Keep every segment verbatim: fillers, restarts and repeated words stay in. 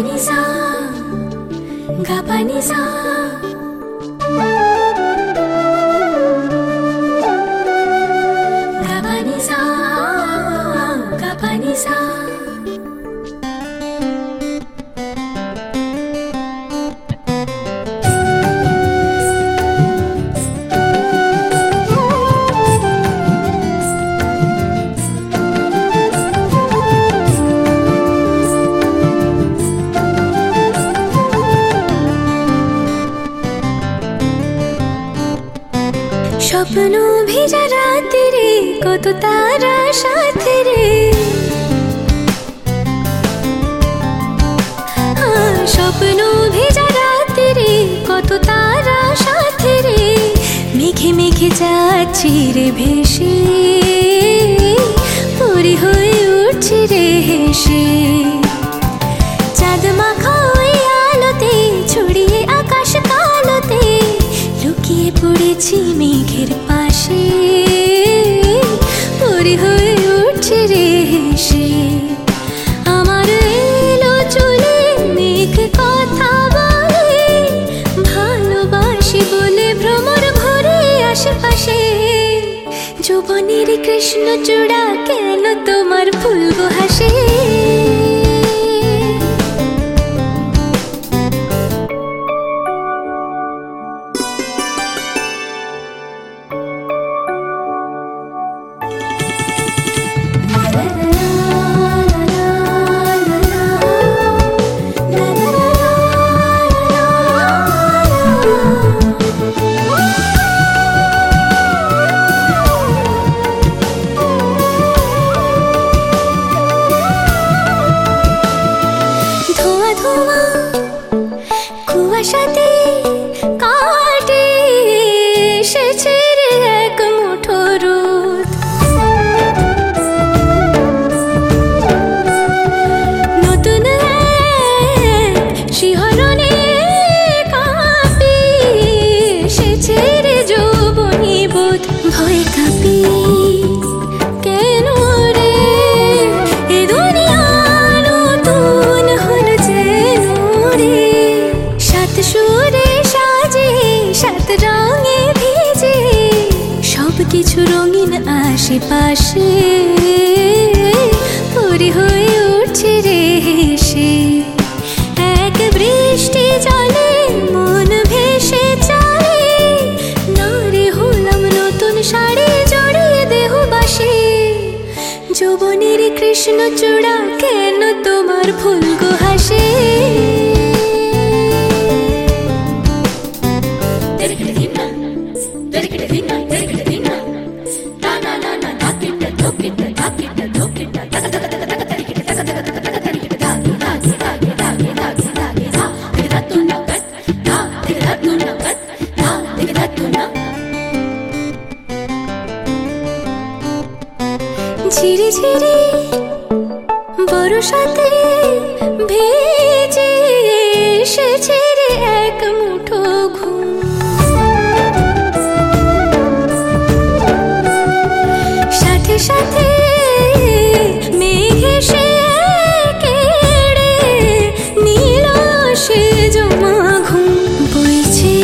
ni sa, ga pa ni sa. Ga pa ni sa, ga pa ni sa. স্বপ্ন ভেজা রাতে রে কত তারা সাথে রে, স্বপ্ন ভেজা রাতে রে কত তারা সাথে রে, মেঘে মেঘে যাচ্ছি রে ভেসে, পরি হয়ে উঠছি রে হেসে। চাঁদ মাখা ওই আলোতে ছড়িয়ে আকাশ কালোতে, লুকিয়ে পড়েছি মেঘের পাশে, পরি হয়ে উঠছে রে হেসে। আমার এলো চলে মেঘ কথা বলে, ভালোবাসি বলে ভ্রমর ঘুরে আশেপাশে। যৌবনের কৃষ্ণ চূড়া কেন তোমার ফুল গো হাসে। কুয়াশাতে কাটে এসেছে রে এক মুঠো রোদ, নতুন এক শিহরণে কাঁপে এসেছে রে যৌবনী বোধ। ভয় কাঁপি কেন রে এ দুনিয়া নতুন হলো যেন রে, সাত সুরে সাজে সাত রঙে ভিজে, সব কিছু রঙিন আশেপাশে, পরি হয়ে উঠছে রে হেসে। এক বৃষ্টি জলে মন ভেসে চলে, না রে হলাম নতুন শাড়ি জড়িয়ে দেহ বাসে। যৌবনের কৃষ্ণ চূড়া কেন তোমার ফুল গো হাসে। ঝিরি ঝিরি বরসাতে ভেজে এসেছে রে এক মুঠো ঘুম, সাথে সাথে মেঘ এসে কেড়ে নীল সে জমা ঘুম। বইছে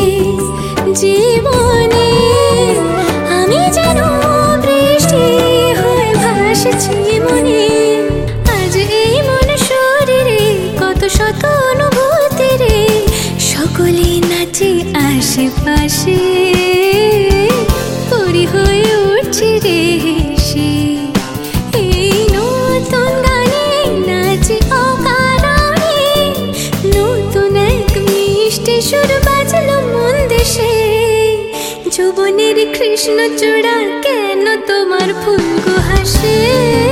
জীবনে আমি যেন বৃষ্টি হয়ে ভাসছি মনে, আজ এই মন শরীরে কত শত অনুভূতি রে, সকলে নাচে আশেপাশে, পরি হয়ে উঠছে রে হেসে। এই নতুন গানে নাচে অকারণে, নতুন এক মিষ্টি সুর বাজলো মন দেশে। যৌবনের কৃষ্ণ চূড়া কেন তোমার ফুল গো হাসে।